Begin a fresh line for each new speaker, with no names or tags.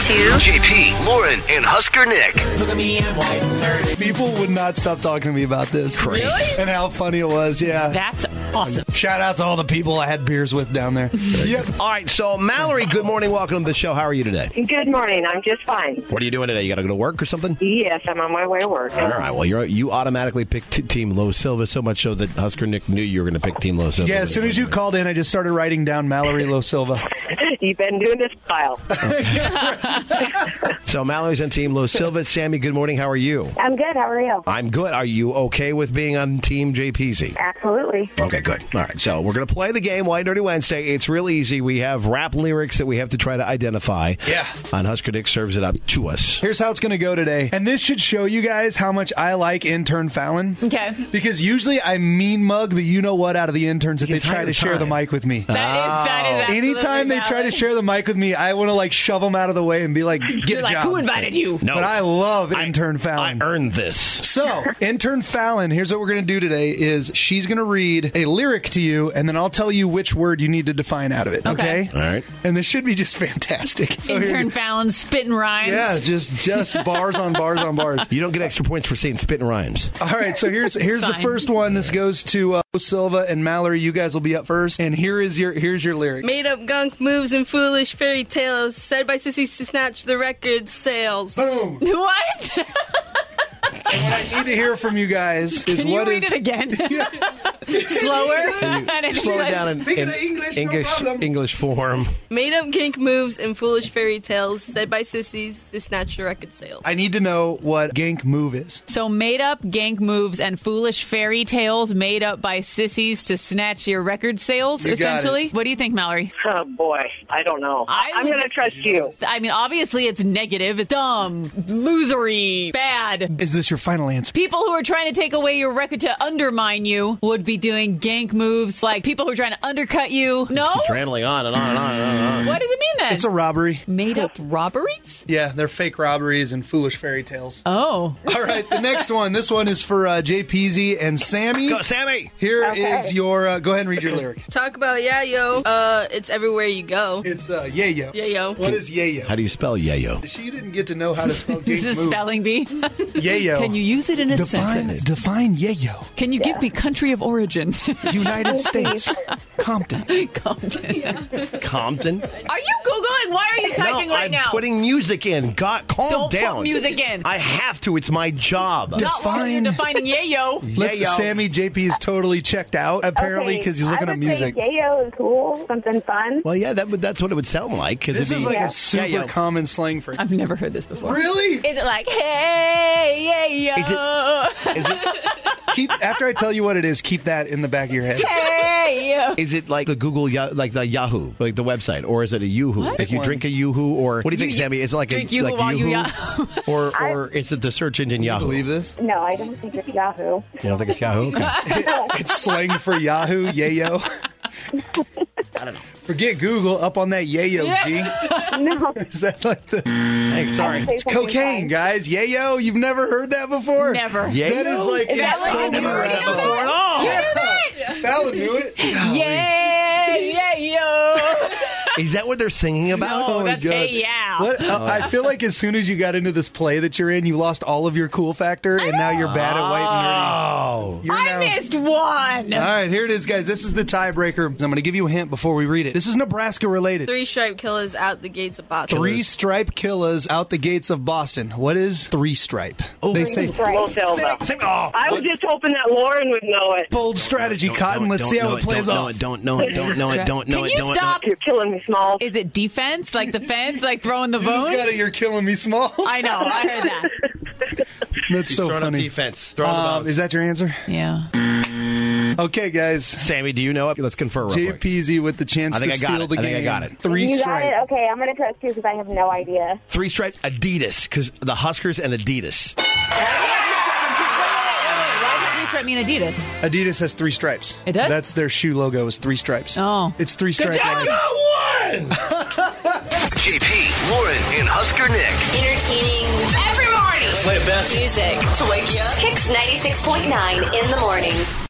to
JP, Lauren, and Husker Nick.
Look at me, I'm white and nerdy.
People would not stop talking to me about this.
Really?
And how funny it was, yeah.
That's awesome.
Shout out to all the people I had beers with down there. Yep.
All right, so Mallory, good morning. Welcome to the show. How are you today?
Good morning. I'm just fine.
What are you doing today? You got to go to work or something?
Yes, I'm on my way to work.
All right, well, you automatically picked Team Lo Silva, so much so that Husker Nick knew you were going to pick Team Lo Silva.
Yeah, as soon as you called in, I just started writing down Mallory Lo Silva.
You've been doing this file.
So Mallory's on Team Lo Silva. Sammy, good morning. How are you?
I'm good. How are you?
I'm good. Are you okay with being on Team JPZ?
Absolutely.
Okay, good. All right, so we're going to play the game, White Dirty Wednesday. It's real easy. We have rap lyrics that we have to try to identify.
Yeah.
And Husker Nick serves it up to us.
Here's how it's going to go today. And this should show you guys how much I like intern Fallon.
Okay.
Because usually I mean mug the you-know-what out of the interns if they try
entire
to share the
time.
mic with me.
That is absolutely
Anytime they try to
valid.
share the mic with me, I want to shove them out of the way and be like, get
You're
a
like,
job.
who invited you?
No.
But I love intern Fallon.
I earned this.
So, intern Fallon, here's what we're going to do today is she's going to read a lyric to you, and then I'll tell you which word you need to define out of it, okay?
All right.
And this should be just fantastic. So here
Intern
you-
Fallon spitting rhymes.
Yeah, just bars on bars on bars.
You don't get extra points for saying spitting rhymes.
All right, so here's the
fine.
first one. This goes to Silva and Mallory. You guys will be up first, and here's your lyric.
Made up gunk moves and foolish fairy tales said by sissies to snatch the record sales.
Boom.
What?
And what I need to hear from you guys is
Can you
what
read
is
it again? Slower?
Slow it down
Speaking
in
of English, no problem.
English form.
Made up kink moves and foolish fairy tales said by sissies to snatch the record sales.
I need to know what gank move is.
So made up gank moves and foolish fairy tales made up by sissies to snatch your record sales,
You got
essentially.
it.
What do you think, Mallory?
Oh, boy. I don't know. I'm
would-
going to trust you.
I mean, obviously it's negative. It's dumb, losery, bad.
Is this your final answer?
People who are trying to take away your record to undermine you would be doing gank moves, like people who are trying to undercut you. No?
Rambling on and on and on and on.
What does it mean then?
It's a robbery.
Made up robberies?
Yeah, they're fake robberies and foolish fairy tales.
Oh.
All right, the next one. This one is for JPZ and Sammy.
Go, Sammy!
Here is your. Go ahead and read your lyric.
Talk about yeah, yo. It's everywhere you go.
It's yayo.
Yeah, yo.
What is yayo?
How do you spell yayo?
She didn't get to know how to spell
This
gank
is
move.
spelling bee.
Yayo.
Can you use it in a sentence?
Define yayo.
Can you give me country of origin?
United States. Compton.
Compton.
Compton?
Are you Googling? Why are you typing
no,
right
I'm
now?
putting music in. God, calm
Don't
down.
put music in.
I have to. It's my job.
Not while you're defining yayo.
Let's,
Yayo.
Sammy, JP is totally checked out, apparently, because he's looking
I
at
would
music.
say yayo is cool. Something fun.
Well, yeah, that's what it would sound like. 'Cause
This
it'd
is
be-
like
Yeah.
a super
Yayo.
common slang phrase.
I've never heard this before.
Really?
Is it like, hey, yayo?
Is it
After I tell you what it is, keep that in the back of your head.
Hey, yayo.
Is it like the Google, like the Yahoo, like the website, or is it a Yoo-hoo?
What?
Like you drink a Yoo-hoo, or what do you think, Sammy? Is it like
drink
a
Yoo-hoo
like
while you
Yoo-hoo? or is it the search engine Yahoo?
Believe this?
No, I don't think it's Yahoo.
You don't think it's Yahoo? Okay.
It's slang for Yahoo, yayo.
I don't know.
Forget Google, up on that yayo,
Yeah.
No.
G. Is that like the...
Hey, sorry.
It's
Cocaine, guys. Yayo, you've never heard that before?
Never.
Yeah.
That is like
Is
in
that
so
like
many
you
raps
knew that?
before.
at all.
Yeah. Fallon knew it.
Yeah, yayo.
Is that what they're singing about?
No,
my
that's
God.
hey, yeah.
What? I feel like as soon as you got into this play that you're in, you lost all of your cool factor, and now you're bad at white and
Oh.
nerdy. You're
I
now-
missed one.
All right, here it is, guys. This is the tiebreaker. I'm going to give you a hint before we read it. This is Nebraska related.
Three stripe killers out the gates of Boston.
Three stripe killers out the gates of Boston. What is three stripe? They say
Lo Silva. I was just hoping that Lauren would know it.
bold strategy, Cotton. Let's see how it plays off.
Don't know it. Don't know it. Don't know
Can
it.
you
Don't
stop?
You're killing me, Small.
Is it defense, like the fence, like throwing the
You just
bones?
got it. You're killing me, Smalls.
I know. I heard that.
That's so
Throwing up
funny.
defense. Throwing the bones.
Is that your answer?
Yeah.
Okay, guys.
Sammy, do you know it? Let's confer real quick.
JPZ with the chance
I think
to
I got
steal
it.
the
I
game.
think I got it.
Three
You got
stripe.
it? Okay, I'm going to trust you because I have no idea.
Three stripes, Adidas, because the Huskers and Adidas.
Why does three stripe mean Adidas?
Adidas has three stripes.
It does?
That's their shoe logo is three stripes.
Oh.
It's three stripe
job.
line.
JP, Lauren, and Husker Nick.
entertaining every morning.
Play it best.
Music to wake you up. Kicks 96.9 in the morning.